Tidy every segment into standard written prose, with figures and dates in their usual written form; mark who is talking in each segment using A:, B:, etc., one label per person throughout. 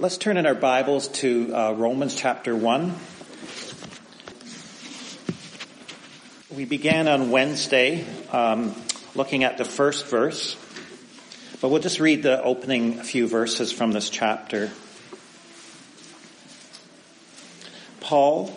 A: Let's turn in our Bibles to Romans chapter 1. We began on Wednesday looking at the first verse, but we'll just read the opening few verses from this chapter. Paul,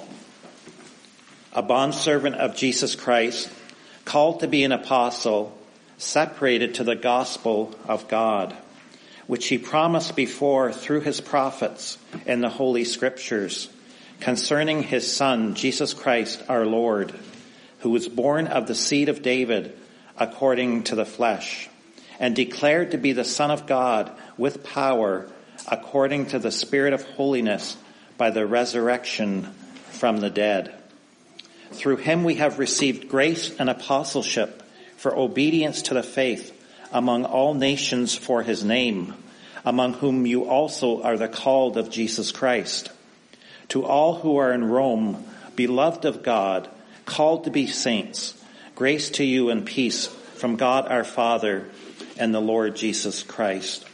A: a bondservant of Jesus Christ, called to be an apostle, separated to the gospel of God, which he promised before through his prophets in the Holy Scriptures, concerning his Son, Jesus Christ our Lord, who was born of the seed of David according to the flesh, and declared to be the Son of God with power according to the Spirit of holiness by the resurrection from the dead. Through him we have received grace and apostleship for obedience to the faith among all nations for his name, among whom you also are the called of Jesus Christ. To all who are in Rome, beloved of God, called to be saints, grace to you and peace from God our Father and the Lord Jesus Christ.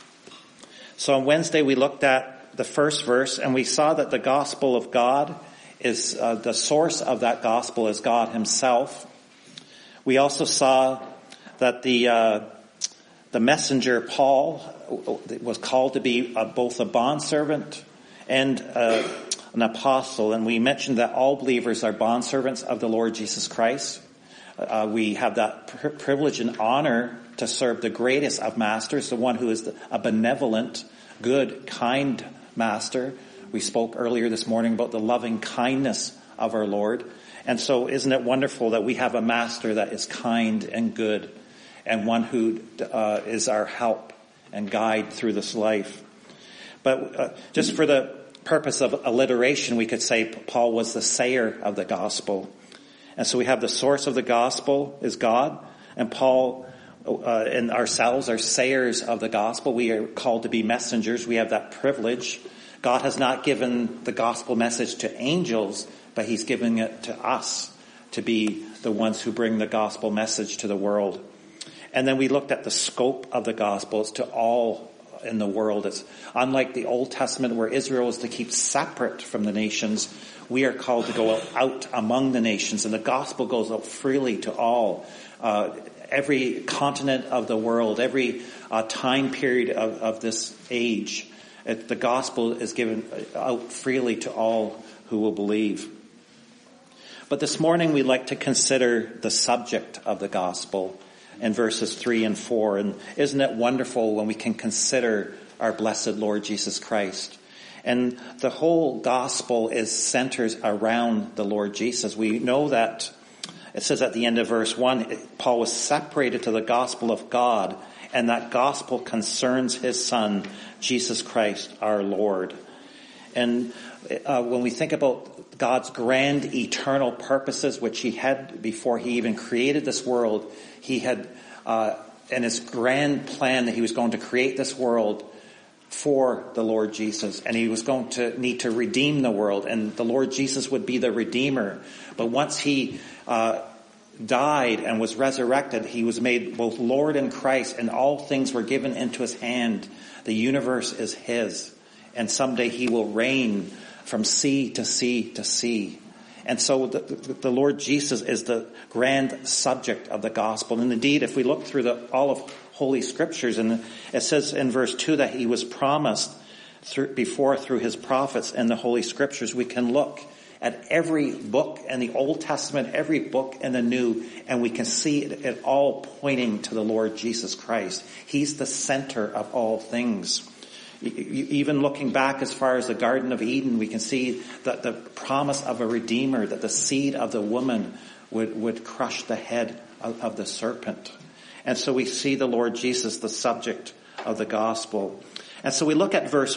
A: So on Wednesday we looked at the first verse and we saw that the gospel of God is, the source of that gospel is God himself. We also saw that the messenger Paul was called to be both a bondservant and an apostle, and we mentioned that all believers are bondservants of the Lord Jesus Christ. We have that privilege and honor to serve the greatest of masters, the one who is a benevolent, good, kind master. We spoke earlier this morning about the loving kindness of our Lord. And so isn't it wonderful that we have a master that is kind and good, and one who is our help and guide through this life. But just for the purpose of alliteration, we could say Paul was the sayer of the gospel. And so we have the source of the gospel is God, and Paul and ourselves are sayers of the gospel. We are called to be messengers. We have that privilege. God has not given the gospel message to angels, but he's giving it to us to be the ones who bring the gospel message to the world. And then we looked at the scope of the gospel. It's to all in the world. It's unlike the Old Testament where Israel is to keep separate from the nations. We are called to go out among the nations, and the gospel goes out freely to all. Every continent of the world, every time period of this age, the gospel is given out freely to all who will believe. But this morning we'd like to consider the subject of the gospel in verses 3 and 4. And isn't it wonderful when we can consider our blessed Lord Jesus Christ? And the whole gospel centers around the Lord Jesus. We know that it says at the end of verse 1, Paul was separated to the gospel of God, and that gospel concerns his Son, Jesus Christ, our Lord. And when we think about God's grand eternal purposes, which he had before he even created this world, he had in his grand plan that he was going to create this world for the Lord Jesus, and he was going to need to redeem the world, and the Lord Jesus would be the Redeemer. But once he died and was resurrected, he was made both Lord and Christ, and all things were given into his hand. The universe is his, and someday he will reign from sea to sea to sea. And so the Lord Jesus is the grand subject of the gospel. And indeed, if we look through all of Holy Scriptures, and it says in verse 2 that he was promised before through his prophets in the Holy Scriptures, we can look at every book in the Old Testament, every book in the New, and we can see it all pointing to the Lord Jesus Christ. He's the center of all things. Even looking back as far as the Garden of Eden, we can see that the promise of a Redeemer, that the seed of the woman would crush the head of the serpent. And so we see the Lord Jesus, the subject of the gospel. And so we look at verse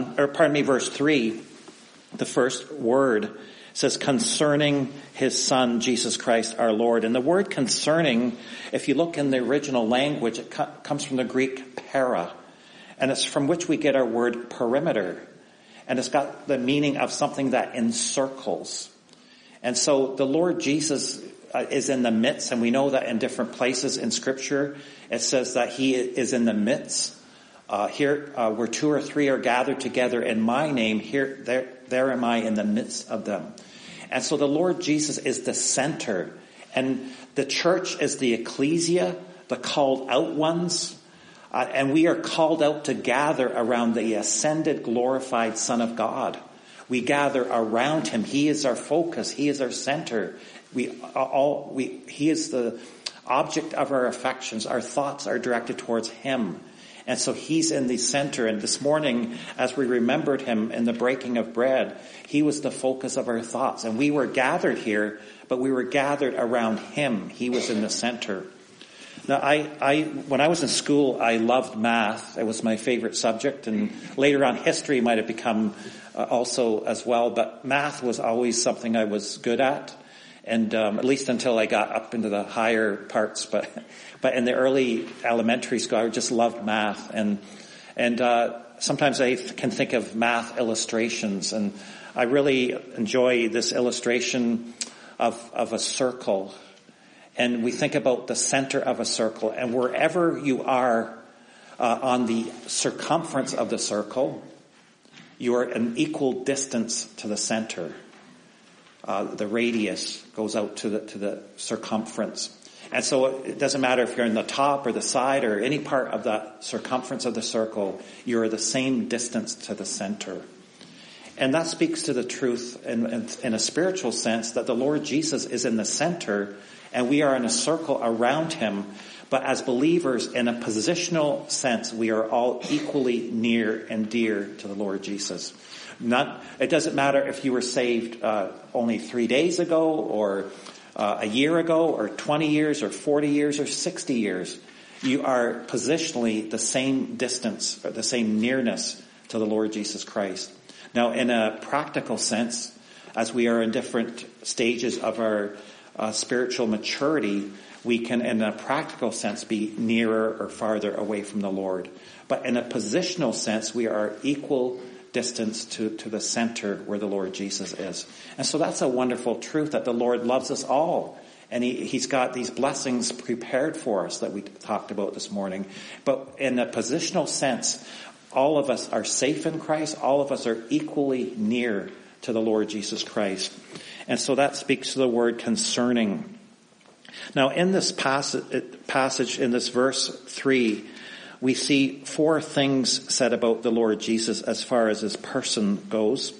A: 3, the first word says concerning his Son, Jesus Christ our Lord. And the word concerning, if you look in the original language, it comes from the Greek para. And it's from which we get our word perimeter. And it's got the meaning of something that encircles. And so the Lord Jesus is in the midst, and we know that in different places in Scripture it says that he is in the midst where 2 or 3 are gathered together in my name, there am I in the midst of them. And so the Lord Jesus is the center, and the church is the ecclesia, the called out ones, and we are called out to gather around the ascended, glorified Son of God. We gather around him. He is our focus. He is our center. He is the object of our affections. Our thoughts are directed towards him. And so he's in the center. And this morning, as we remembered him in the breaking of bread, he was the focus of our thoughts. And we were gathered here, but we were gathered around him. He was in the center. Now, when I was in school, I loved math. It was my favorite subject. And later on, history might have become also as well. But math was always something I was good at. And at least until I got up into the higher parts. But in the early elementary school, I just loved math. And sometimes I can think of math illustrations. And I really enjoy this illustration of a circle. And we think about the center of a circle. And wherever you are on the circumference of the circle, you are an equal distance to the center. The radius goes out to the circumference. And so it doesn't matter if you're in the top or the side or any part of the circumference of the circle, you're the same distance to the center. And that speaks to the truth in a spiritual sense that the Lord Jesus is in the center and we are in a circle around him. But as believers, in a positional sense, we are all equally near and dear to the Lord Jesus. It doesn't matter if you were saved only 3 days ago or a year ago or 20 years or 40 years or 60 years. You are positionally the same distance or the same nearness to the Lord Jesus Christ. Now, in a practical sense, as we are in different stages of our spiritual maturity, we can, in a practical sense, be nearer or farther away from the Lord. But in a positional sense, we are equal distance to the center where the Lord Jesus is. And so that's a wonderful truth that the Lord loves us all. And he's got these blessings prepared for us that we talked about this morning. But in a positional sense, all of us are safe in Christ. All of us are equally near to the Lord Jesus Christ. And so that speaks to the word concerning. Now in this passage in this verse 3, we see 4 things said about the Lord Jesus as far as his person goes.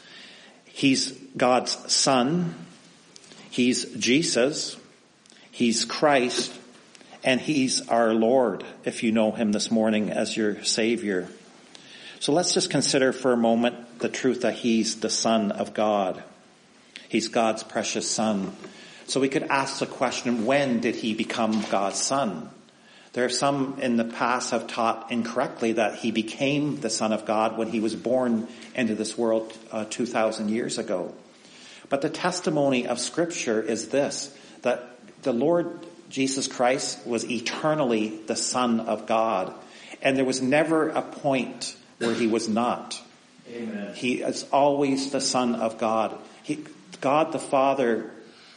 A: He's God's Son. He's Jesus. He's Christ. And he's our Lord, if you know him this morning as your Savior. So let's just consider for a moment the truth that he's the Son of God. He's God's precious Son. So we could ask the question, when did he become God's Son? There are some in the past have taught incorrectly that he became the Son of God when he was born into this world 2,000 years ago. But the testimony of Scripture is this, that the Lord Jesus Christ was eternally the Son of God. And there was never a point where he was not. Amen. He is always the Son of God. God the Father,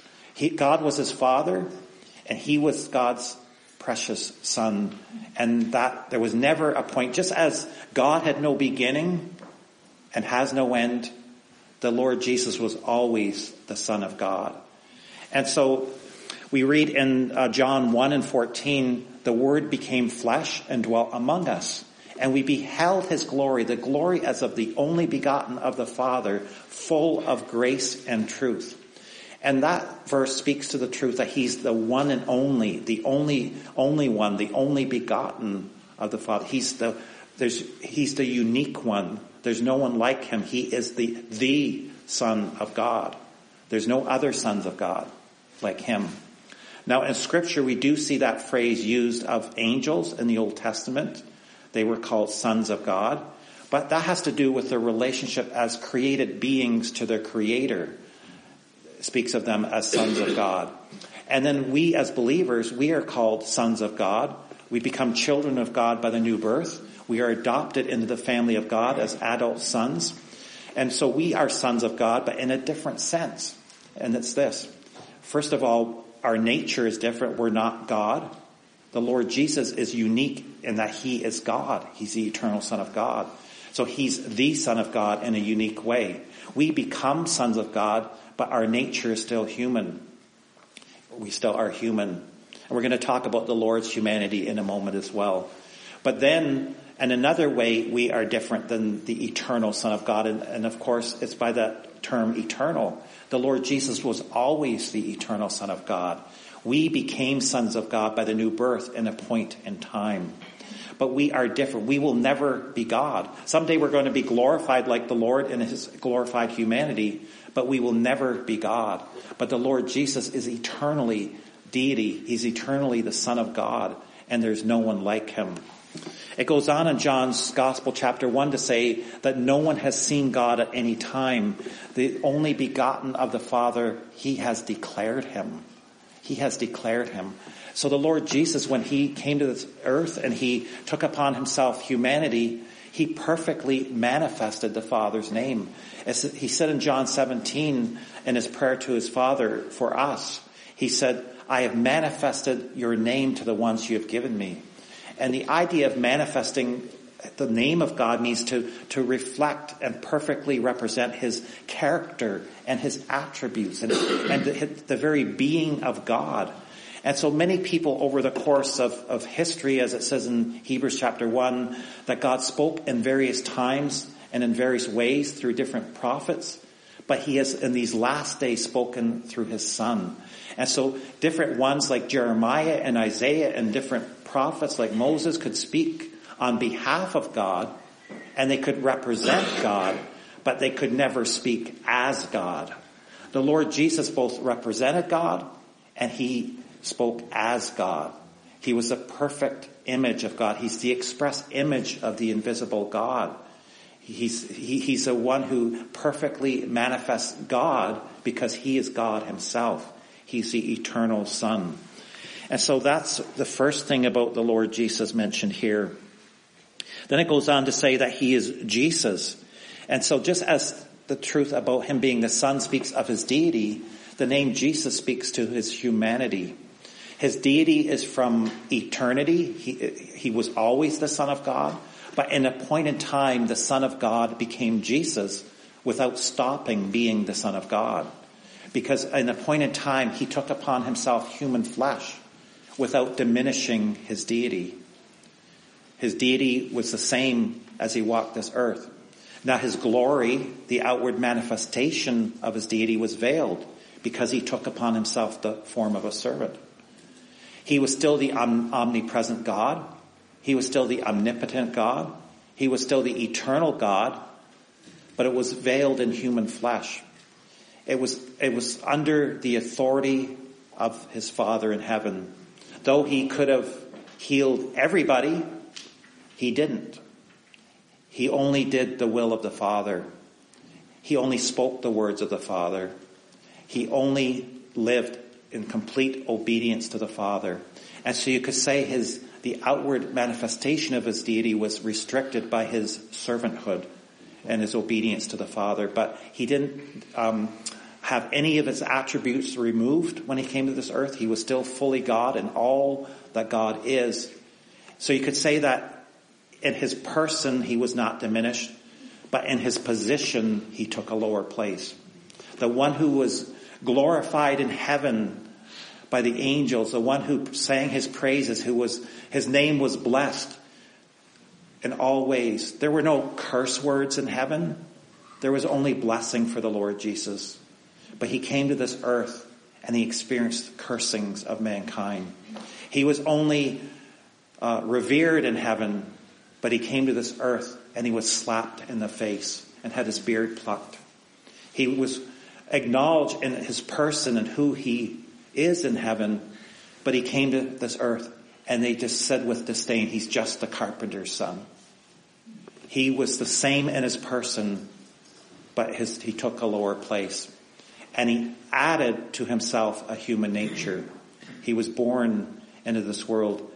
A: God was his Father, and he was God's precious Son. And that there was never a point, just as God had no beginning and has no end, the Lord Jesus was always the Son of God. And so we read in John 1:14, the Word became flesh and dwelt among us. And we beheld his glory, the glory as of the only begotten of the Father, full of grace and truth. And that verse speaks to the truth that he's the one and only, the only one, the only begotten of the Father. He's the unique one. There's no one like him. He is the Son of God. There's no other sons of God like him. Now in Scripture we do see that phrase used of angels in the Old Testament. They were called sons of God. But that has to do with their relationship as created beings to their Creator. It speaks of them as sons of God. And then we as believers, we are called sons of God. We become children of God by the new birth. We are adopted into the family of God as adult sons. And so we are sons of God, but in a different sense. And it's this. First of all, our nature is different. We're not God. The Lord Jesus is unique in that he is God. He's the eternal Son of God. So he's the Son of God in a unique way. We become sons of God, but our nature is still human. We still are human. And we're going to talk about the Lord's humanity in a moment as well. But then, in another way, we are different than the eternal Son of God. And of course, it's by that term eternal. The Lord Jesus was always the eternal Son of God. We became sons of God by the new birth in a point in time. But we are different. We will never be God. Someday we're going to be glorified like the Lord in his glorified humanity, but we will never be God. But the Lord Jesus is eternally deity. He's eternally the Son of God, and there's no one like him. It goes on in John's Gospel, chapter 1, to say that no one has seen God at any time. The only begotten of the Father, he has declared him. He has declared him. So the Lord Jesus, when he came to this earth and he took upon himself humanity, he perfectly manifested the Father's name. As he said in John 17 in his prayer to his Father for us, he said, I have manifested your name to the ones you have given me. And the idea of manifesting the name of God means to reflect and perfectly represent his character and his attributes and the very being of God. And so many people over the course of history, as it says in Hebrews chapter 1, that God spoke in various times and in various ways through different prophets, but he has in these last days spoken through his Son. And so different ones like Jeremiah and Isaiah and different prophets like Moses could speak on behalf of God, and they could represent God, but they could never speak as God. The Lord Jesus both represented God and he spoke as God. He was the perfect image of God. He's the express image of the invisible God. He's the one who perfectly manifests God because he is God himself. He's the eternal Son. And so that's the first thing about the Lord Jesus mentioned here. Then it goes on to say that he is Jesus. And so just as the truth about him being the Son speaks of his deity, the name Jesus speaks to his humanity. His deity is from eternity. He was always the Son of God. But in a point in time, the Son of God became Jesus without stopping being the Son of God. Because in a point in time, he took upon himself human flesh without diminishing his deity. His deity was the same as he walked this earth. Now his glory, the outward manifestation of his deity, was veiled because he took upon himself the form of a servant. He was still the omnipresent God. He was still the omnipotent God. He was still the eternal God, but it was veiled in human flesh. It was under the authority of his Father in heaven. Though he could have healed everybody, he didn't. He only did the will of the Father. He only spoke the words of the Father. He only lived in complete obedience to the Father. And so you could say the outward manifestation of his deity was restricted by his servanthood and his obedience to the Father. But he didn't have any of his attributes removed when he came to this earth. He was still fully God in all that God is. So you could say that in his person he was not diminished, but in his position he took a lower place. The one who was glorified in heaven by the angels, the one who sang his praises, his name was blessed in all ways. There were no curse words in heaven. There was only blessing for the Lord Jesus. But he came to this earth and he experienced cursings of mankind. He was only revered in heaven, but he came to this earth and he was slapped in the face and had his beard plucked. He was acknowledged in his person and who he is in heaven, but he came to this earth and they just said with disdain, he's just the carpenter's son. He was the same in his person, but he took a lower place. And he added to himself a human nature. He was born into this world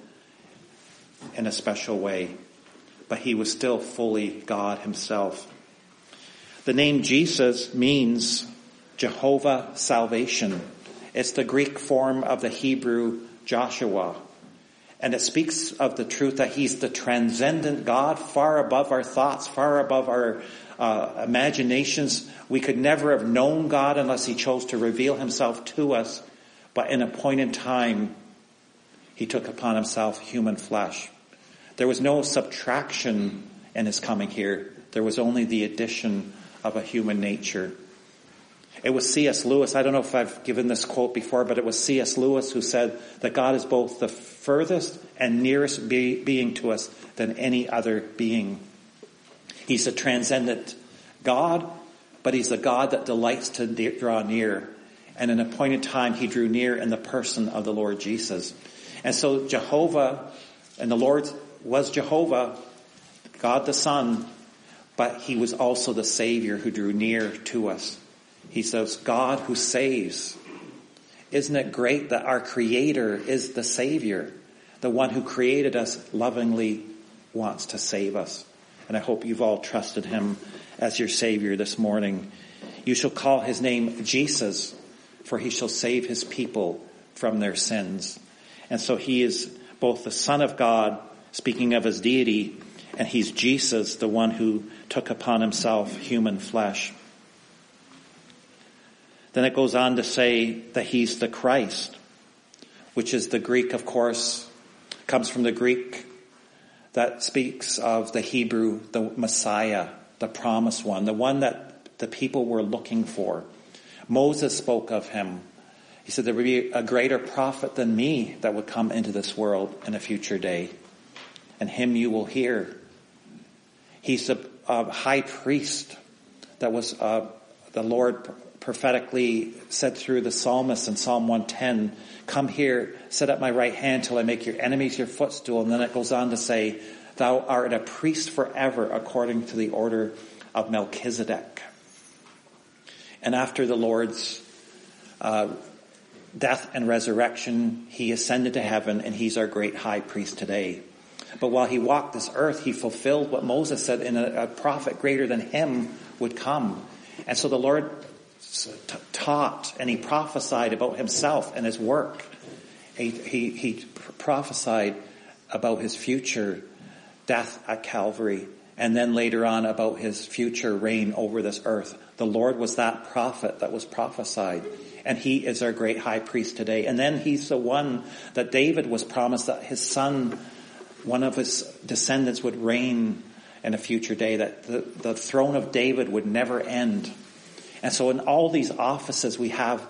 A: in a special way, but he was still fully God himself. The name Jesus means Jehovah salvation. It's the Greek form of the Hebrew Joshua. And it speaks of the truth that he's the transcendent God, far above our thoughts, far above our imaginations. We could never have known God unless he chose to reveal himself to us. But in a point in time, he took upon himself human flesh. There was no subtraction in his coming here. There was only the addition of a human nature. It was C.S. Lewis. I don't know if I've given this quote before, but it was C.S. Lewis who said that God is both the furthest and nearest being to us than any other being. He's a transcendent God, but he's a God that delights to draw near. And in a point in time, he drew near in the person of the Lord Jesus. And so Jehovah, and the Lord was Jehovah, God the Son, but he was also the Savior who drew near to us. He says, God who saves. Isn't it great that our Creator is the Savior? The one who created us lovingly wants to save us. And I hope you've all trusted him as your Savior this morning. You shall call his name Jesus, for he shall save his people from their sins. And so he is both the Son of God, speaking of his deity, and he's Jesus, the one who took upon himself human flesh. Then it goes on to say that he's the Christ, which is the Greek, of course, comes from the Greek that speaks of the Hebrew, the Messiah, the promised one, the one that the people were looking for. Moses spoke of him. He said there would be a greater prophet than me that would come into this world in a future day, and him you will hear. He's a high priest that was the Lord prophetically said through the psalmist in Psalm 110, come here, sit at my right hand till I make your enemies your footstool. And then it goes on to say, thou art a priest forever according to the order of Melchizedek. And after the Lord's death and resurrection, he ascended to heaven, and he's our great high priest today. But while he walked this earth, he fulfilled what Moses said, and a prophet greater than him would come. And so the Lord taught and he prophesied about himself and his work. He prophesied about his future death at Calvary, and then later on about his future reign over this earth. The Lord was that prophet that was prophesied, and he is our great high priest today. And then he's the one that David was promised that his son, one of his descendants, would reign in a future day, that the throne of David would never end. And so in all these offices we have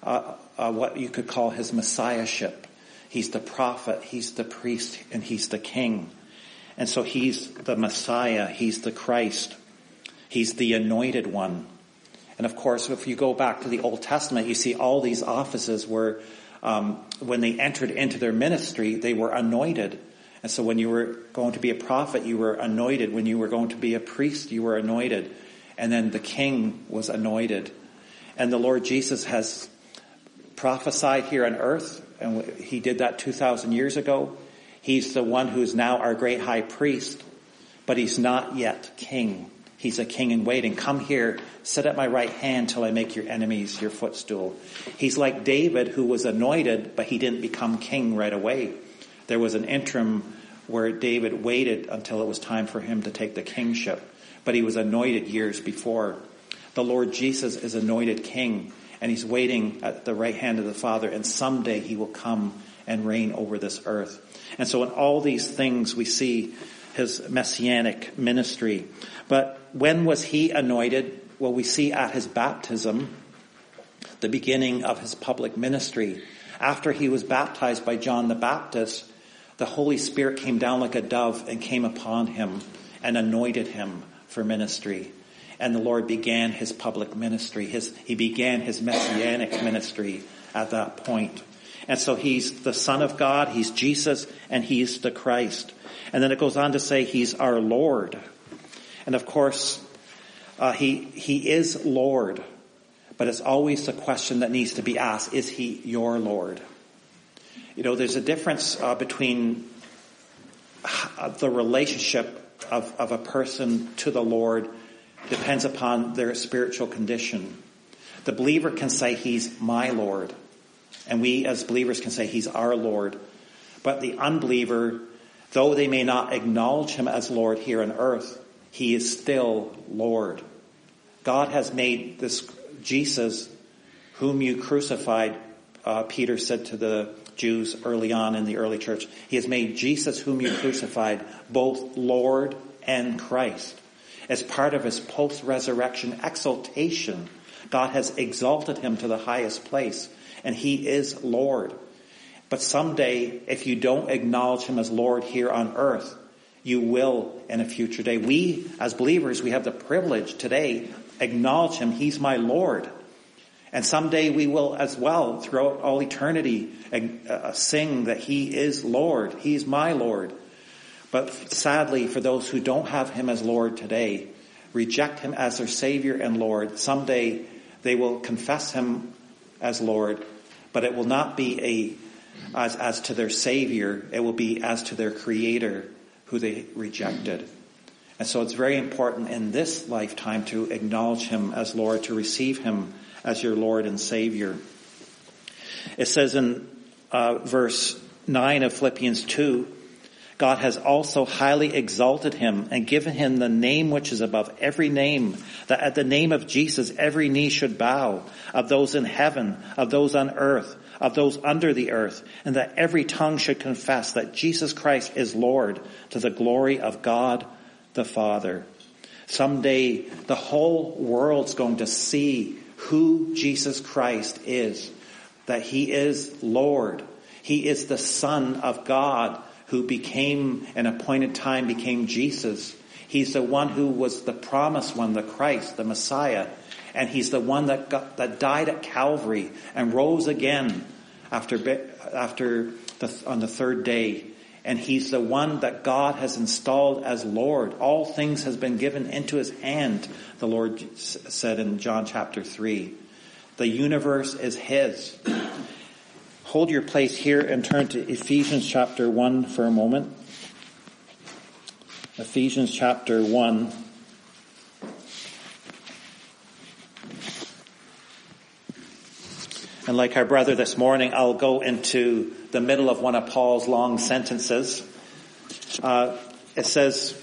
A: what you could call his messiahship. He's the prophet, he's the priest, and he's the king. And so he's the Messiah, he's the Christ, he's the anointed one. And of course, if you go back to the Old Testament, you see all these offices where when they entered into their ministry, they were anointed. And so when you were going to be a prophet, you were anointed. When you were going to be a priest, you were anointed. And then the king was anointed. And the Lord Jesus has prophesied here on earth, and he did that 2,000 years ago. He's the one who's now our great high priest, but he's not yet king. He's a king in waiting. Come here, sit at my right hand till I make your enemies your footstool. He's like David, who was anointed, but he didn't become king right away. There was an interim where David waited until it was time for him to take the kingship. But he was anointed years before. The Lord Jesus is anointed king, and he's waiting at the right hand of the Father, and someday he will come and reign over this earth. And so in all these things we see his messianic ministry. But when was he anointed? Well, we see at his baptism, the beginning of his public ministry. After he was baptized by John the Baptist, the Holy Spirit came down like a dove and came upon him and anointed him for ministry. And the Lord began his public ministry. He began his messianic ministry at that point. And so he's the Son of God, he's Jesus, and he's the Christ. And then it goes on to say he's our Lord. And of course, he is Lord. But it's always the question that needs to be asked, is he your Lord? You know, there's a difference between the relationship of a person to the Lord depends upon their spiritual condition. The believer can say he's my Lord, and we as believers can say he's our Lord. But the unbeliever, though they may not acknowledge him as Lord here on earth, he is still Lord. God has made this Jesus, whom you crucified, Peter said to the Jews early on in the early church. He has made Jesus, whom you crucified, both Lord and Christ. As part of his post-resurrection exaltation, God has exalted him to the highest place, and he is Lord. But someday, if you don't acknowledge him as Lord here on earth, you will in a future day. We, as believers, we have the privilege today, acknowledge him. He's my Lord. And someday we will as well, throughout all eternity, sing that he is Lord. He's my Lord. But sadly, for those who don't have him as Lord today, reject him as their Savior and Lord, someday they will confess him as Lord, but it will not be as to their Savior, it will be as to their Creator who they rejected. And so it's very important in this lifetime to acknowledge him as Lord, to receive him as your Lord and Savior. It says in verse 9 of Philippians 2, God has also highly exalted him and given him the name which is above every name, that at the name of Jesus every knee should bow, of those in heaven, of those on earth, of those under the earth, and that every tongue should confess that Jesus Christ is Lord, to the glory of God the Father. Someday the whole world's going to see who Jesus Christ is, that he is Lord. He is the Son of God who became, in appointed time, became Jesus. He's the one who was the promised one, the Christ, the Messiah. And he's the one that died at Calvary and rose again on the third day. And he's the one that God has installed as Lord. All things has been given into his hand, the Lord said in John chapter 3. The universe is his. Hold your place here and turn to Ephesians chapter 1 for a moment. Ephesians chapter 1. And like our brother this morning, I'll go into the middle of one of Paul's long sentences. It says,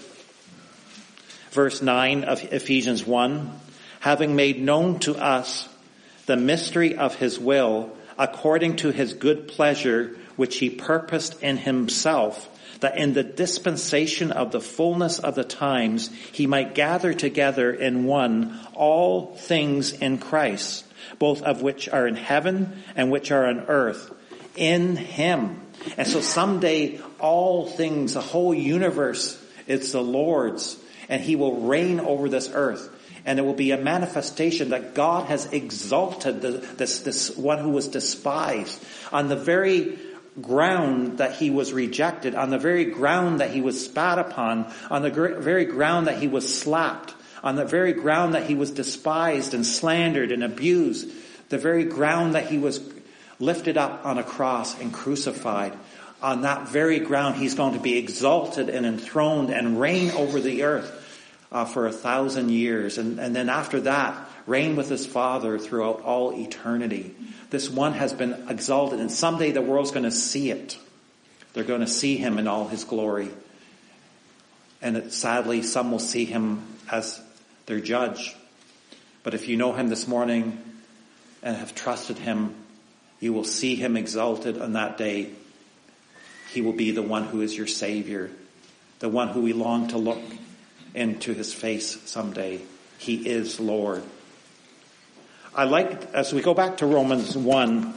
A: verse 9 of Ephesians 1, having made known to us the mystery of his will, according to his good pleasure, which he purposed in himself, that in the dispensation of the fullness of the times he might gather together in one all things in Christ, both of which are in heaven and which are on earth, in him. And so someday all things, the whole universe, it's the Lord's, and he will reign over this earth. And it will be a manifestation that God has exalted this one who was despised on the very ground that he was rejected, on the very ground that he was spat upon, on the very ground that he was slapped, on the very ground that he was despised and slandered and abused, the very ground that he was lifted up on a cross and crucified. On that very ground he's going to be exalted and enthroned and reign over the earth for 1,000 years. And then after that, reign with his Father throughout all eternity. This one has been exalted, and someday the world's going to see it. They're going to see him in all his glory. And sadly, some will see him as their judge. But if you know him this morning and have trusted him, you will see him exalted on that day. He will be the one who is your Savior, the one who we long to look into his face someday. He is Lord. I like, as we go back to Romans 1,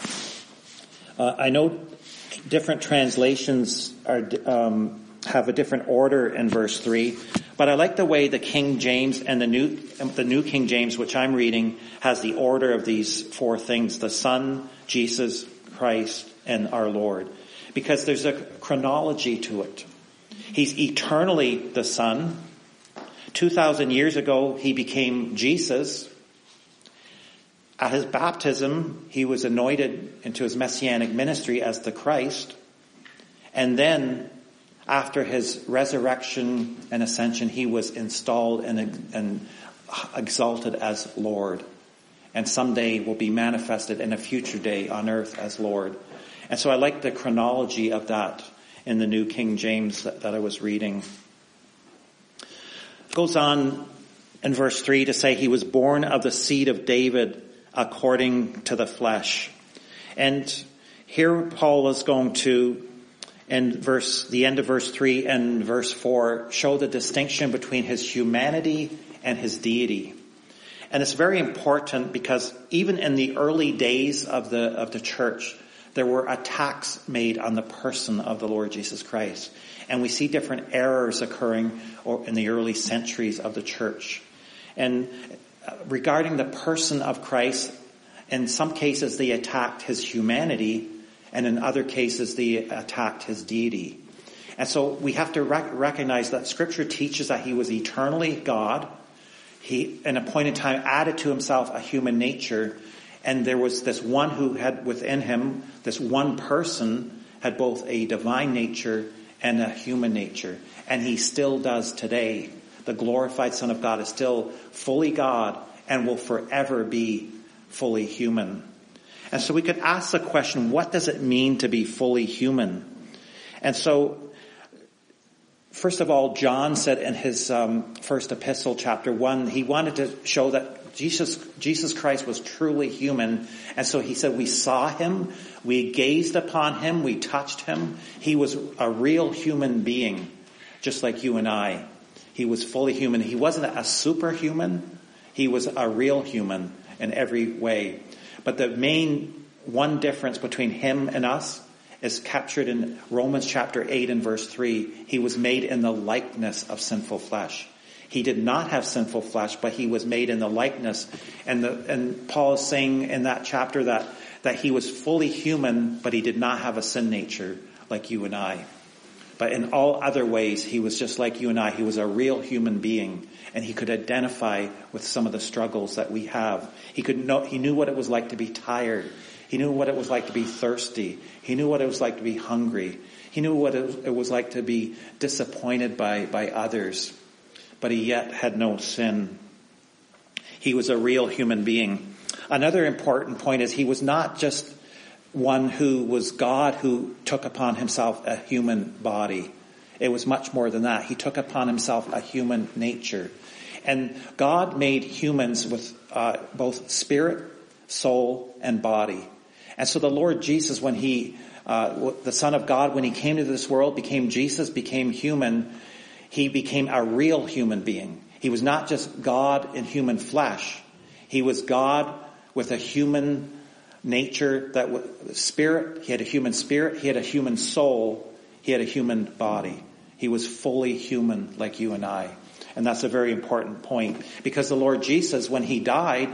A: I know different translations have a different order in verse 3, but I like the way the King James and the New King James, which I'm reading, has the order of these four things: the Son, Jesus, Christ, and our Lord. Because there's a chronology to it. He's eternally the Son. 2,000 years ago, he became Jesus. At his baptism, he was anointed into his messianic ministry as the Christ. And then, after his resurrection and ascension, he was installed and exalted as Lord. And someday will be manifested in a future day on earth as Lord. And so I like the chronology of that in the New King James that I was reading. It goes on in verse 3 to say he was born of the seed of David according to the flesh. And here Paul is going to, in the end of verse 3 and verse 4, show the distinction between his humanity and his deity. And it's very important because even in the early days of the church, there were attacks made on the person of the Lord Jesus Christ. And we see different errors occurring in the early centuries of the church. And regarding the person of Christ, in some cases they attacked his humanity, and in other cases they attacked his deity. And so we have to recognize that Scripture teaches that he was eternally God. He, in a point in time, added to himself a human nature, and there was this one who had within him, this one person had both a divine nature and a human nature. And he still does today. The glorified Son of God is still fully God and will forever be fully human. And so we could ask the question, what does it mean to be fully human? And so, first of all, John said in his first epistle, chapter 1, he wanted to show that Jesus Christ was truly human. And so he said, we saw him, we gazed upon him, we touched him. He was a real human being, just like you and I. He was fully human. He wasn't a superhuman. He was a real human in every way. But the main one difference between him and us is captured in Romans chapter 8 and verse 3. He was made in the likeness of sinful flesh. He did not have sinful flesh, but he was made in the likeness. And Paul is saying in that chapter that he was fully human, but he did not have a sin nature like you and I. But in all other ways, he was just like you and I. He was a real human being, and he could identify with some of the struggles that we have. He knew what it was like to be tired. He knew what it was like to be thirsty. He knew what it was like to be hungry. He knew what it was like to be disappointed by others. But he yet had no sin. He was a real human being. Another important point is he was not just one who was God who took upon himself a human body. It was much more than that. He took upon himself a human nature. And God made humans with both spirit, soul, and body. And so the Lord Jesus, when the Son of God, when he came to this world, became Jesus, became human, he became a real human being. He was not just God in human flesh. He was God with a human nature, spirit. He had a human spirit. He had a human soul. He had a human body. He was fully human like you and I. And that's a very important point, because the Lord Jesus, when he died,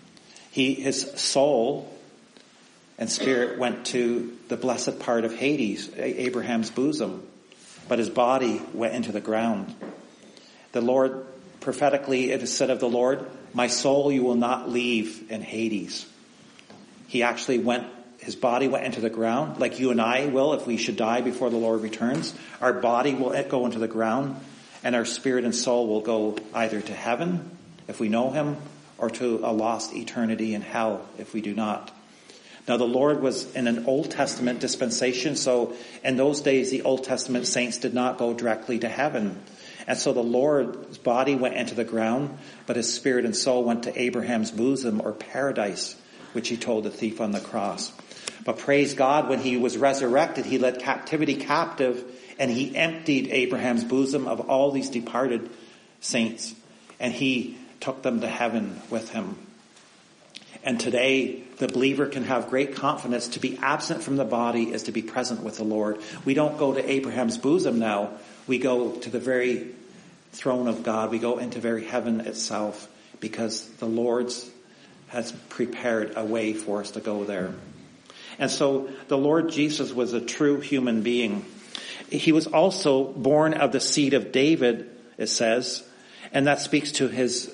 A: his soul and spirit went to the blessed part of Hades, Abraham's bosom, but his body went into the ground. The Lord, prophetically, it is said of the Lord, my soul you will not leave in Hades. He actually his body went into the ground, like you and I will if we should die before the Lord returns. Our body will go into the ground, and our spirit and soul will go either to heaven, if we know him, or to a lost eternity in hell, if we do not. Now, the Lord was in an Old Testament dispensation, so in those days, the Old Testament saints did not go directly to heaven. And so the Lord's body went into the ground, but his spirit and soul went to Abraham's bosom, or paradise, which he told the thief on the cross. But praise God, when he was resurrected, he led captivity captive, and he emptied Abraham's bosom of all these departed saints, and he took them to heaven with him. And today, the believer can have great confidence. To be absent from the body is to be present with the Lord. We don't go to Abraham's bosom now. We go to the very throne of God. We go into very heaven itself, because the Lord has prepared a way for us to go there. And so the Lord Jesus was a true human being. He was also born of the seed of David, it says, and that speaks to his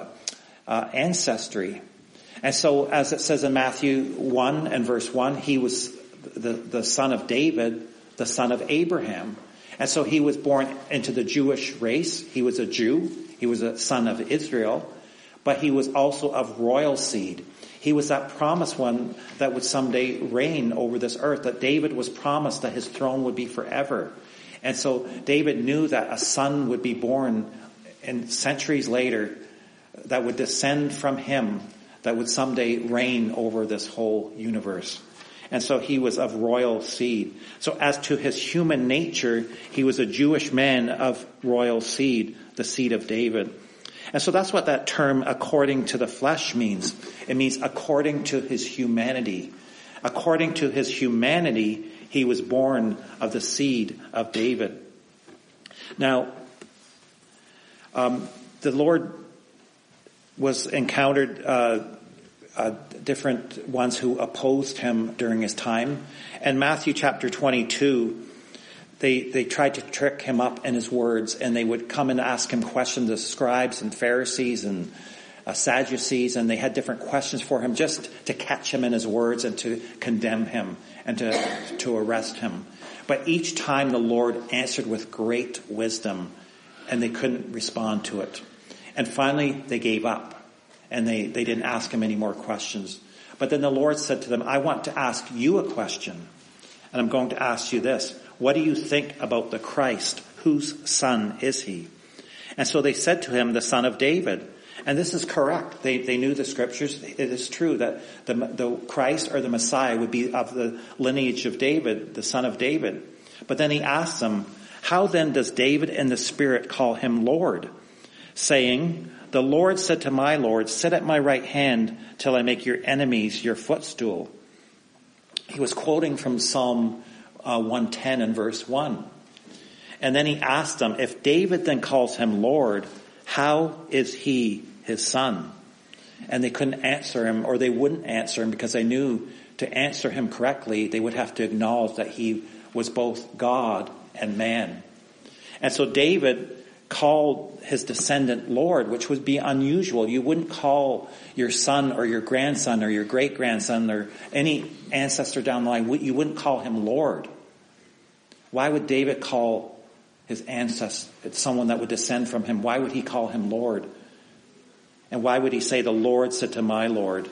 A: ancestry. And so, as it says in Matthew 1 and verse 1, he was the son of David, the son of Abraham. And so he was born into the Jewish race. He was a Jew. He was a son of Israel. but he was also of royal seed. He was that promised one that would someday reign over this earth, that David was promised that his throne would be forever. And so David knew that a son would be born in centuries later that would descend from him, that would someday reign over this whole universe. And so he was of royal seed. So as to his human nature, he was a Jewish man of royal seed, the seed of David. And so that's what that term according to the flesh means. It means according to his humanity. According to his humanity, he was born of the seed of David. Now, the Lord was encountered different ones who opposed him during his time. And Matthew chapter 22, they tried to trick him up in his words, and they would come and ask him questions, the scribes and Pharisees and Sadducees, and they had different questions for him just to catch him in his words and to condemn him and to arrest him. But each time the Lord answered with great wisdom, and they couldn't respond to it. And finally they gave up. And they didn't ask him any more questions. But then the Lord said to them, I want to ask you a question. And I'm going to ask you this. What do you think about the Christ? Whose son is he? And so they said to him, the son of David. And this is correct. They knew the scriptures. It is true that the Christ or the Messiah would be of the lineage of David, the son of David. But then he asked them, how then does David in the Spirit call him Lord? Saying, the Lord said to my Lord, sit at my right hand till I make your enemies your footstool. He was quoting from Psalm 110 and verse 1. And then he asked them, if David then calls him Lord, how is he his son? And they couldn't answer him, or they wouldn't answer him, because they knew to answer him correctly, they would have to acknowledge that he was both God and man. And so David called his descendant Lord, which would be unusual. You wouldn't call your son or your grandson or your great-grandson or any ancestor down the line, you wouldn't call him Lord. Why would David call his ancestor, someone that would descend from him, why would he call him Lord? And why would he say, the Lord said to my Lord?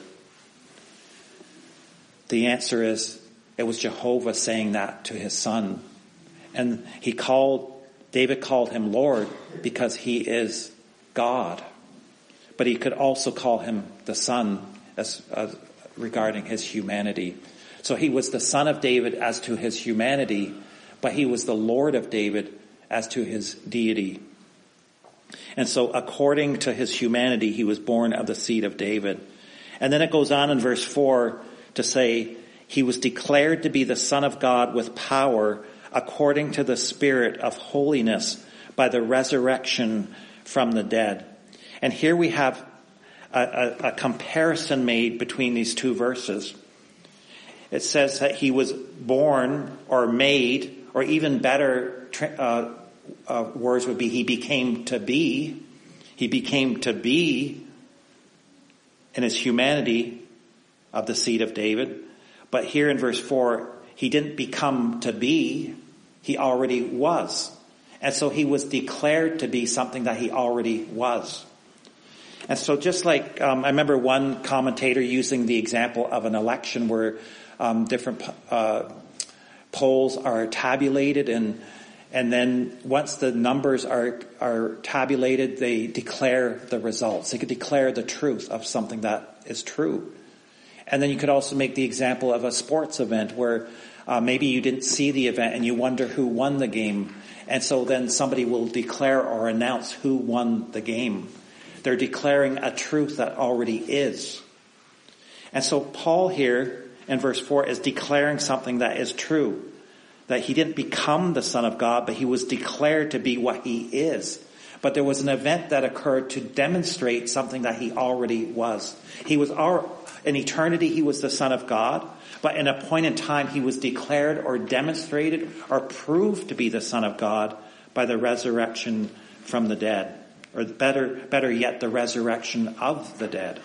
A: The answer is, it was Jehovah saying that to his son. And David called him Lord because he is God. But he could also call him the Son as regarding his humanity. So he was the son of David as to his humanity, but he was the Lord of David as to his deity. And so according to his humanity, he was born of the seed of David. And then it goes on in verse 4 to say, he was declared to be the Son of God with power according to the Spirit of holiness by the resurrection from the dead. And here we have a comparison made between these two verses. It says that he was born or made, or even better words would be he became to be. He became to be in his humanity of the seed of David. But here in verse 4, he didn't become to be, he already was. And so he was declared to be something that he already was. And so just like, I remember one commentator using the example of an election where different polls are tabulated, and then once the numbers are tabulated, they declare the results. They could declare the truth of something that is true. And then you could also make the example of a sports event where maybe you didn't see the event and you wonder who won the game. And so then somebody will declare or announce who won the game. They're declaring a truth that already is. And so Paul here in verse 4 is declaring something that is true. That he didn't become the Son of God, but he was declared to be what he is. But there was an event that occurred to demonstrate something that he already was. In eternity, he was the Son of God. But in a point in time, he was declared or demonstrated or proved to be the Son of God by the resurrection from the dead. Or better yet, the resurrection of the dead.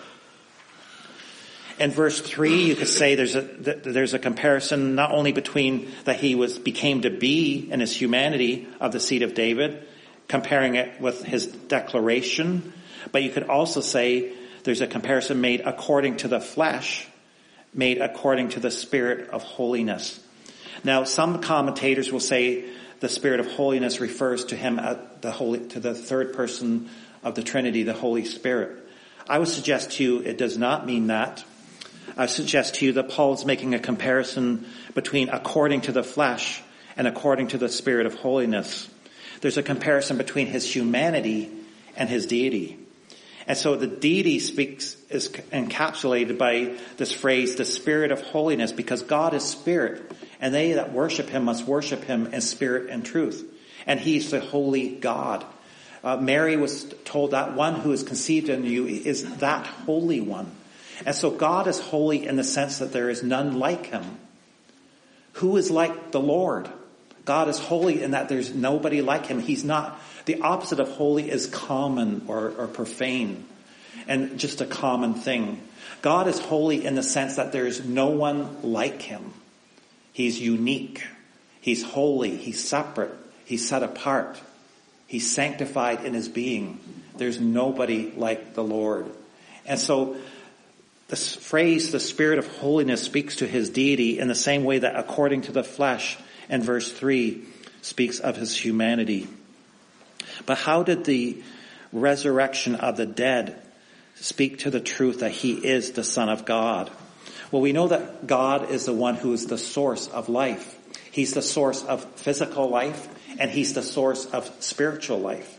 A: In verse 3, you could say there's a comparison not only between that he became to be in his humanity of the seed of David, comparing it with his declaration. But you could also say there's a comparison made according to the flesh, made according to the Spirit of holiness. Now, some commentators will say the Spirit of holiness refers to him to the third person of the Trinity, the Holy Spirit. I would suggest to you it does not mean that. I suggest to you that Paul is making a comparison between according to the flesh and according to the Spirit of holiness. There's a comparison between his humanity and his deity. And so the deity is encapsulated by this phrase, the Spirit of holiness, because God is spirit, and they that worship him must worship him in spirit and truth. And he's the holy God. Mary was told that one who is conceived in you is that holy one. And so God is holy in the sense that there is none like him. Who is like the Lord? God is holy in that there's nobody like him. He's not. The opposite of holy is common or profane and just a common thing. God is holy in the sense that there's no one like him. He's unique. He's holy. He's separate. He's set apart. He's sanctified in his being. There's nobody like the Lord. And so this phrase, the Spirit of holiness, speaks to his deity in the same way that according to the flesh, in verse 3, speaks of his humanity. But how did the resurrection of the dead speak to the truth that he is the Son of God? Well, we know that God is the one who is the source of life. He's the source of physical life, and he's the source of spiritual life.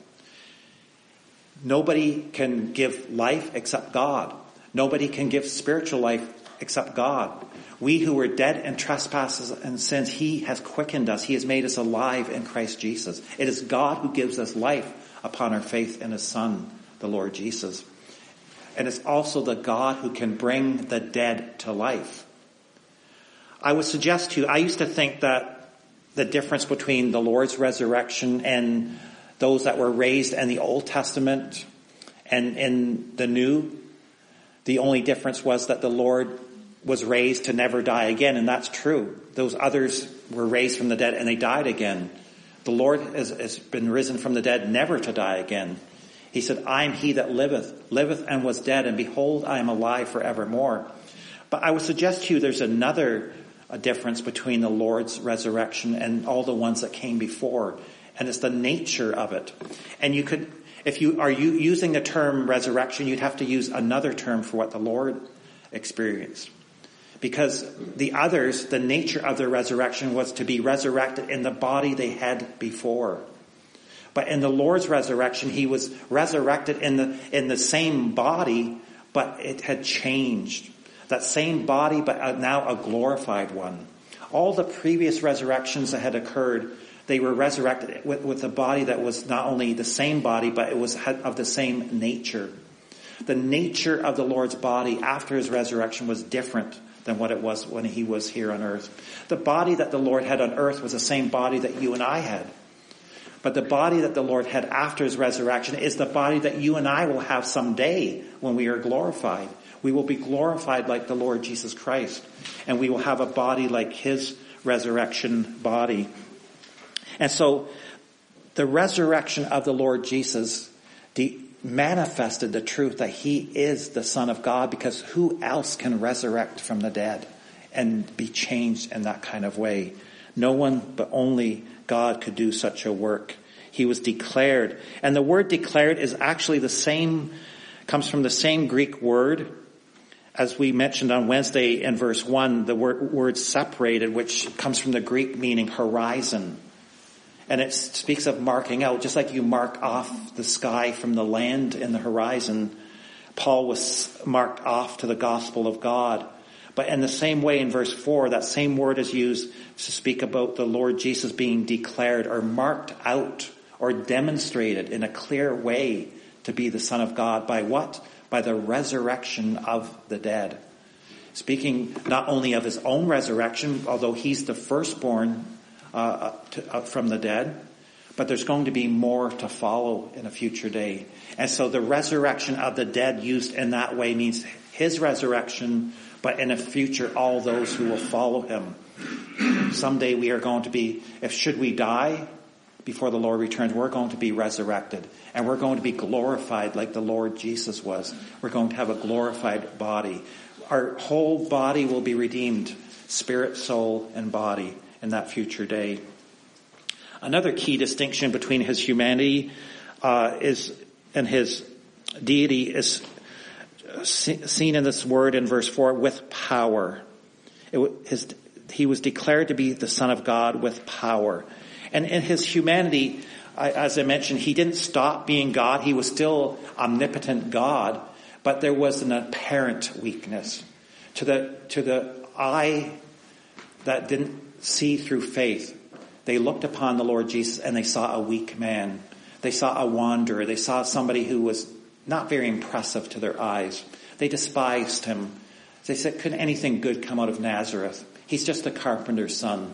A: Nobody can give life except God. Nobody can give spiritual life except God. We who were dead in trespasses and sins, he has quickened us. He has made us alive in Christ Jesus. It is God who gives us life upon our faith in his Son, the Lord Jesus. And it's also the God who can bring the dead to life. I would suggest to you, I used to think that the difference between the Lord's resurrection and those that were raised in the Old Testament and in the New, the only difference was that the Lord was raised to never die again, and that's true. Those others were raised from the dead and they died again. The Lord has been risen from the dead never to die again. He said, I am he that liveth and was dead, and behold, I am alive forevermore. But I would suggest to you there's another difference between the Lord's resurrection and all the ones that came before, and it's the nature of it. And you could, if you are using the term resurrection, you'd have to use another term for what the Lord experienced. Because the others, the nature of their resurrection was to be resurrected in the body they had before. But in the Lord's resurrection, he was resurrected in the same body, but it had changed. That same body, but now a glorified one. All the previous resurrections that had occurred, they were resurrected with a body that was not only the same body, but it was of the same nature. The nature of the Lord's body after his resurrection was different than what it was when he was here on earth. The body that the Lord had on earth was the same body that you and I had. But the body that the Lord had after his resurrection is the body that you and I will have someday when we are glorified. We will be glorified like the Lord Jesus Christ. And we will have a body like his resurrection body. And so the resurrection of the Lord Jesus manifested the truth that he is the Son of God, because who else can resurrect from the dead and be changed in that kind of way? No one but only God could do such a work. He was declared. And the word declared is actually the same, comes from the same Greek word as we mentioned on Wednesday in verse 1, the word separated, which comes from the Greek meaning horizon. And it speaks of marking out, just like you mark off the sky from the land in the horizon. Paul was marked off to the gospel of God. But in the same way, in verse 4, that same word is used to speak about the Lord Jesus being declared or marked out or demonstrated in a clear way to be the Son of God. By what? By the resurrection of the dead. Speaking not only of his own resurrection, although he's the firstborn from the dead, but there's going to be more to follow in a future day. And so the resurrection of the dead used in that way means his resurrection, but in the future, all those who will follow him. Someday we are going to be, should we die before the Lord returns, we're going to be resurrected. And we're going to be glorified like the Lord Jesus was. We're going to have a glorified body. Our whole body will be redeemed, spirit, soul, and body, in that future day. Another key distinction between his humanity and his deity is seen in this word in verse 4, with power. He was declared to be the Son of God with power. And in his humanity, as I mentioned, he didn't stop being God. He was still omnipotent God, but there was an apparent weakness. To the eye that didn't see through faith, they looked upon the Lord Jesus and they saw a weak man. They saw a wanderer. They saw somebody who was not very impressive to their eyes. They despised him. They said, could anything good come out of Nazareth? He's just a carpenter's son.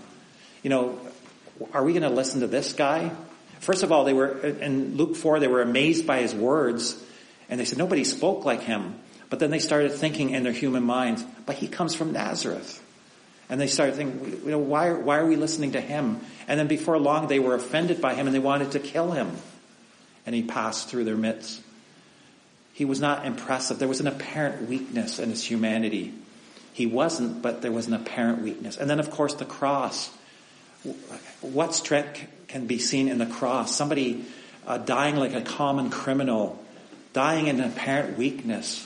A: Are we going to listen to this guy? First of all, they were, in Luke 4, they were amazed by his words. And they said, nobody spoke like him. But then they started thinking in their human minds, but he comes from Nazareth. And they started thinking, why are we listening to him? And then before long, they were offended by him and they wanted to kill him. And he passed through their midst. He was not impressive. There was an apparent weakness in his humanity. He wasn't, but there was an apparent weakness. And then, of course, the cross. What strength can be seen in the cross? Somebody dying like a common criminal, dying in an apparent weakness.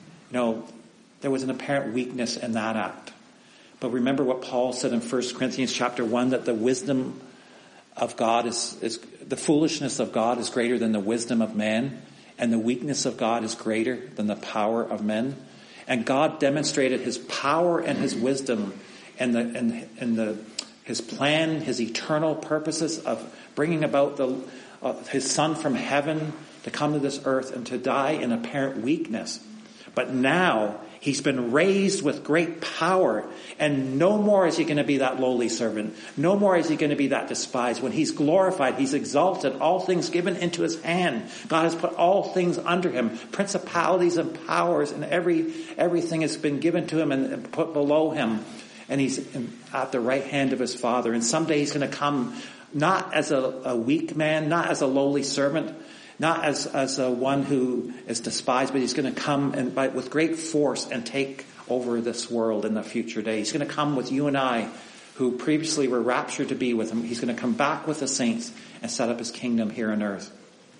A: There was an apparent weakness in that act. But remember what Paul said in 1 Corinthians chapter 1, that the wisdom of God is the foolishness of God is greater than the wisdom of man, and the weakness of God is greater than the power of men. And God demonstrated his power and his wisdom and his plan, his eternal purposes of bringing about his Son from heaven to come to this earth and to die in apparent weakness. But now he's been raised with great power, and no more is he going to be that lowly servant. No more is he going to be that despised. When he's glorified, he's exalted, all things given into his hand. God has put all things under him, principalities and powers, and everything has been given to him and put below him. And he's at the right hand of his Father. And someday he's going to come not as a weak man, not as a lowly servant, not as one who is despised, but he's going to come with great force and take over this world in the future day. He's going to come with you and I, who previously were raptured to be with him. He's going to come back with the saints and set up his kingdom here on earth.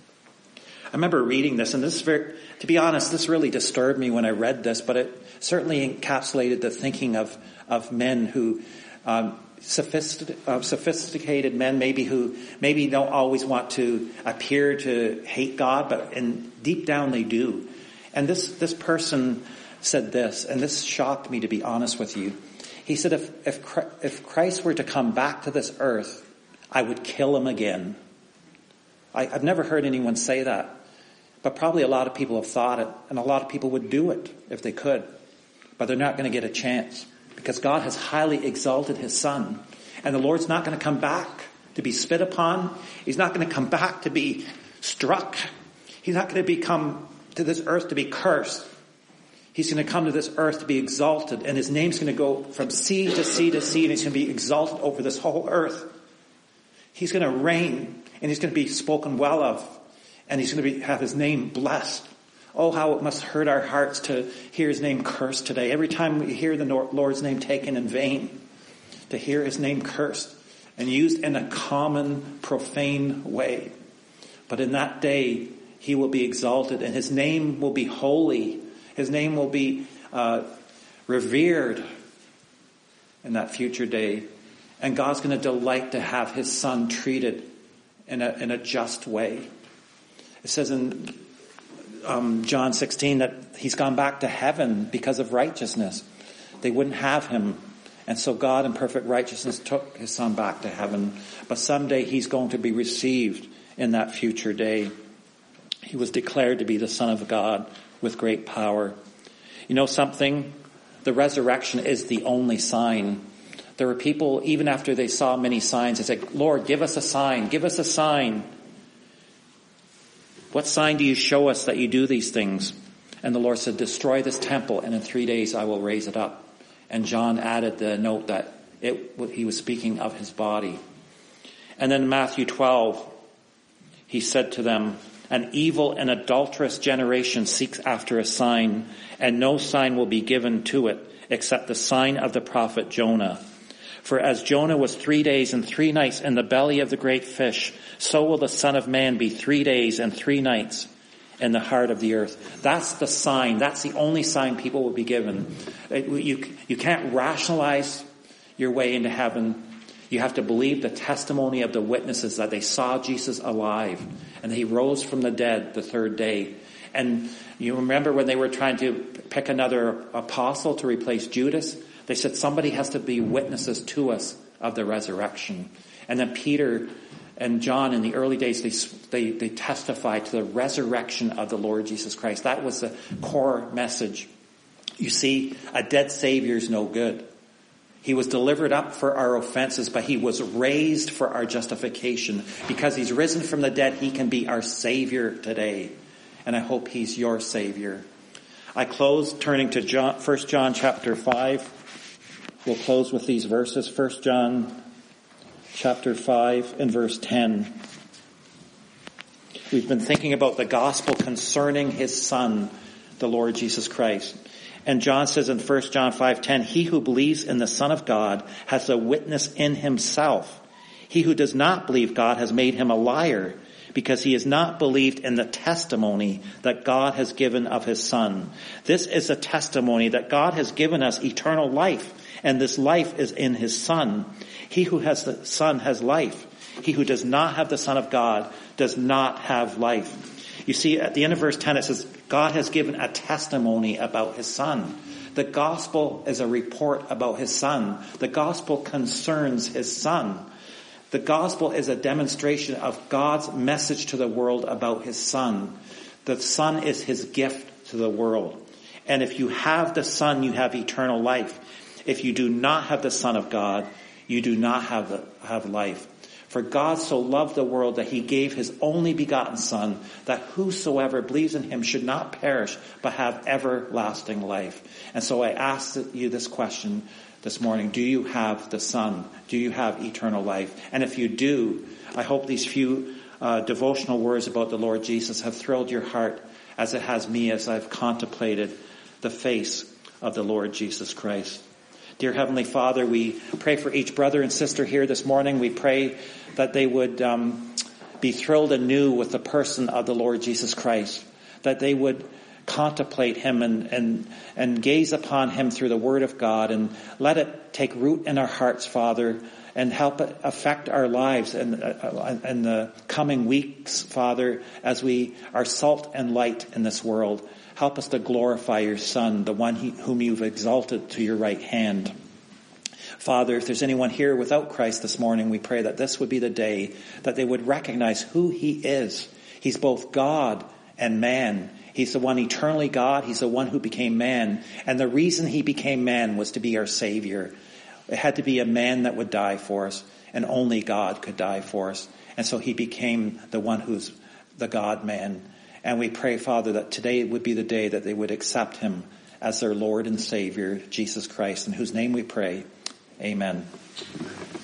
A: I remember reading this, and to be honest, this really disturbed me when I read this, but it certainly encapsulated the thinking of men who, sophisticated men who maybe don't always want to appear to hate God, but deep down they do. And this person said this, and this shocked me, to be honest with you. He said, if Christ were to come back to this earth, I would kill him again. I've never heard anyone say that, but probably a lot of people have thought it, and a lot of people would do it if they could, but they're not going to get a chance. Because God has highly exalted his Son. And the Lord's not going to come back to be spit upon. He's not going to come back to be struck. He's not going to come to this earth to be cursed. He's going to come to this earth to be exalted. And his name's going to go from sea to sea to sea. And he's going to be exalted over this whole earth. He's going to reign. And he's going to be spoken well of. And he's going to have his name blessed. Oh, how it must hurt our hearts to hear his name cursed today. Every time we hear the Lord's name taken in vain, to hear his name cursed and used in a common, profane way. But in that day, he will be exalted and his name will be holy. His name will be revered in that future day. And God's going to delight to have his Son treated in a just way. It says in John 16 that he's gone back to heaven because of righteousness. They wouldn't have him. And so God in perfect righteousness took his Son back to heaven. But someday he's going to be received in that future day. He was declared to be the Son of God with great power. You know something? The resurrection is the only sign. There were people, even after they saw many signs, they said, Lord, give us a sign. Give us a sign. What sign do you show us that you do these things? And the Lord said, destroy this temple, and in 3 days I will raise it up. And John added the note that he was speaking of his body. And then in Matthew 12, he said to them, an evil and adulterous generation seeks after a sign, and no sign will be given to it except the sign of the prophet Jonah. For as Jonah was 3 days and 3 nights in the belly of the great fish, so will the Son of Man be 3 days and 3 nights in the heart of the earth. That's the sign. That's the only sign people will be given. You can't rationalize your way into heaven. You have to believe the testimony of the witnesses that they saw Jesus alive and he rose from the dead the third day. And you remember when they were trying to pick another apostle to replace Judas? They said somebody has to be witnesses to us of the resurrection. And then Peter and John in the early days, they testified to the resurrection of the Lord Jesus Christ. That was the core message. You see, a dead Savior is no good. He was delivered up for our offenses, but he was raised for our justification. Because he's risen from the dead, he can be our Savior today. And I hope he's your Savior. I close turning to 1 John chapter 5. We'll close with these verses. 1 John chapter 5 and verse 10. We've been thinking about the gospel concerning his Son, the Lord Jesus Christ. And John says in 1 John 5:10, he who believes in the Son of God has a witness in himself. He who does not believe God has made him a liar, because he has not believed in the testimony that God has given of his Son. This is a testimony that God has given us eternal life, and this life is in his Son. He who has the Son has life. He who does not have the Son of God does not have life. You see, at the end of verse 10, it says, God has given a testimony about his Son. The gospel is a report about his Son. The gospel concerns his Son. The gospel is a demonstration of God's message to the world about his Son. The Son is his gift to the world. And if you have the Son, you have eternal life. If you do not have the Son of God, you do not have life. For God so loved the world that he gave his only begotten Son, that whosoever believes in him should not perish, but have everlasting life. And so I ask you this question this morning. Do you have the Son? Do you have eternal life? And if you do, I hope these few devotional words about the Lord Jesus have thrilled your heart as it has me as I've contemplated the face of the Lord Jesus Christ. Dear Heavenly Father, we pray for each brother and sister here this morning. We pray that they would be thrilled anew with the person of the Lord Jesus Christ, that they would contemplate him and gaze upon him through the Word of God, and let it take root in our hearts, Father, and help it affect our lives in the coming weeks, Father, as we are salt and light in this world. Help us to glorify your Son, the one whom you've exalted to your right hand. Father, if there's anyone here without Christ this morning, we pray that this would be the day that they would recognize who he is. He's both God and man. He's the one eternally God. He's the one who became man. And the reason he became man was to be our Savior. It had to be a man that would die for us, and only God could die for us. And so he became the one who's the God-man. And we pray, Father, that today would be the day that they would accept him as their Lord and Savior, Jesus Christ, in whose name we pray. Amen.